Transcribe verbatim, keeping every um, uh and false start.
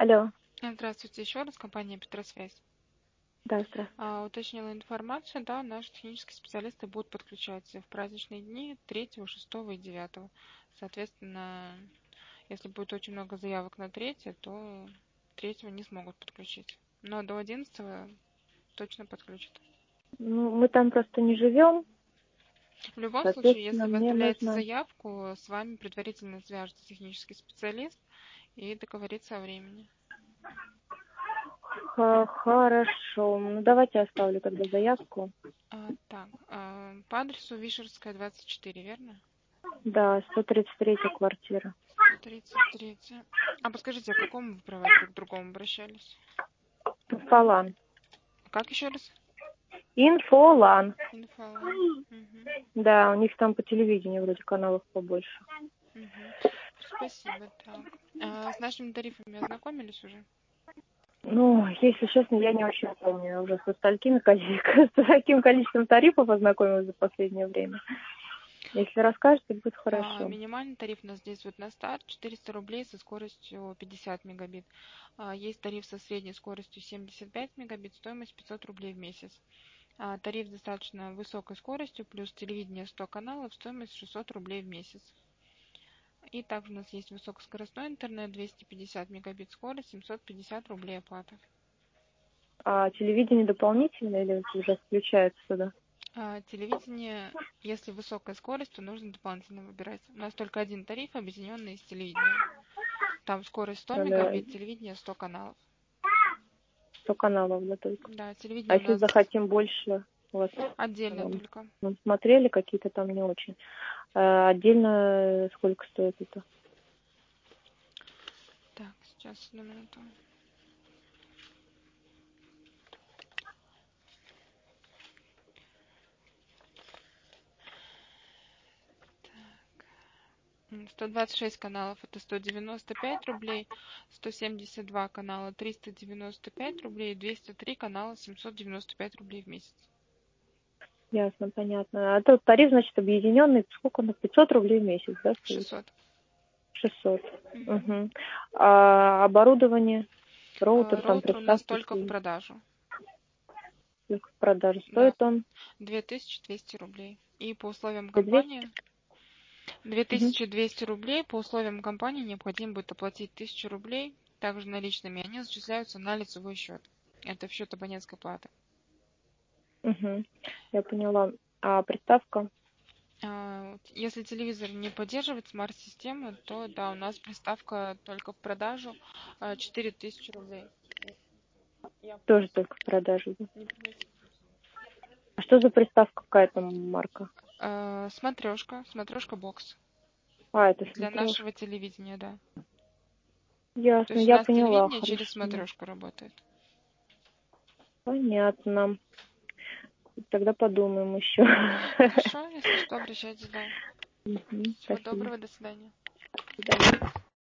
Алло. Здравствуйте еще раз, компания Петросвязь. Да, здравствуйте. А, уточнила информацию, да, наши технические специалисты будут подключаться в праздничные дни третьего, шестого и девятого. Соответственно, если будет очень много заявок на третье, то третьего не смогут подключить. Но до одиннадцатого точно подключат. Ну, мы там просто не живем, В любом случае, если соответственно, вы мне оставляете нужно... заявку, с вами предварительно свяжется технический специалист и договорится о времени. Х- Хорошо. Ну, давайте я оставлю тогда заявку. А, так, а, по адресу Вишерская, двадцать четыре, верно? Да, сто тридцать третья квартира. тридцать три. А подскажите, а к какому вы провайдеру к другому обращались? Инфолан. Как еще раз? Инфолан. Инфолан. Угу. Да, у них там по телевидению вроде каналов побольше. Угу. Спасибо. Так. А с нашими тарифами ознакомились уже? Ну, если честно, я не очень помню. Я уже со столькими, коли- с таким количеством тарифов ознакомилась за последнее время. Если расскажете, будет А, хорошо. минимальный тариф у нас здесь вот на старт четыреста рублей со скоростью пятьдесят мегабит. А, есть тариф со средней скоростью семьдесят пять мегабит, стоимость пятьсот рублей в месяц. А, тариф с достаточно высокой скоростью плюс телевидение сто каналов, стоимость шестьсот рублей в месяц. И также у нас есть высокоскоростной интернет, двести пятьдесят мегабит скорость, семьсот пятьдесят рублей оплата. А телевидение дополнительно или уже включается сюда? А, телевидение, если высокая скорость, то нужно дополнительно выбирать. У нас только один тариф, объединенный с телевидением. Там скорость сто Надо мегабит, телевидение сто каналов. сто каналов, да, только. Да, А телевидение у если нас захотим больше, у вас отдельно э, только. ну, смотрели, какие-то там не очень. А отдельно сколько стоит это? Так, сейчас, одну минуту. М, сто двадцать шесть каналов это сто девяносто пять рублей, сто семьдесят два канала триста девяносто пять рублей, двести три канала семьсот девяносто пять рублей в месяц. Ясно, понятно. А то тариф, значит, объединенный, сколько он? пятьсот рублей в месяц, да, стоит? шестьсот. шестьсот. Мгм. Угу. А оборудование, А, роутер, там роутер у нас приставки, только в продажу. сколько в продаже Да, стоит он? две тысячи двести рублей. И по условиям За двести? компании две Угу. тысячи двести рублей. По условиям компании необходимо будет оплатить тысячу рублей, также наличными. Они зачисляются на лицевой счет. Это в счет абонентской платы. Угу. Я поняла. А приставка? А, вот Если телевизор не поддерживает смарт-систему, то да, у нас приставка только в продажу а, четыре тысячи рублей. Я Тоже только в продаже, да? не приносила. А что за приставка, какая там марка? А, Смотрешка, смотрешка бокс. А, это Для смотрешка. нашего телевидения, да. То Ясно, есть у я нас поняла, телевидение через хорошо. смотрешку работает. Понятно. Тогда подумаем еще. Хорошо, если что, обращайтесь, да. Мгм, Всего спасибо. доброго, до свидания. До свидания.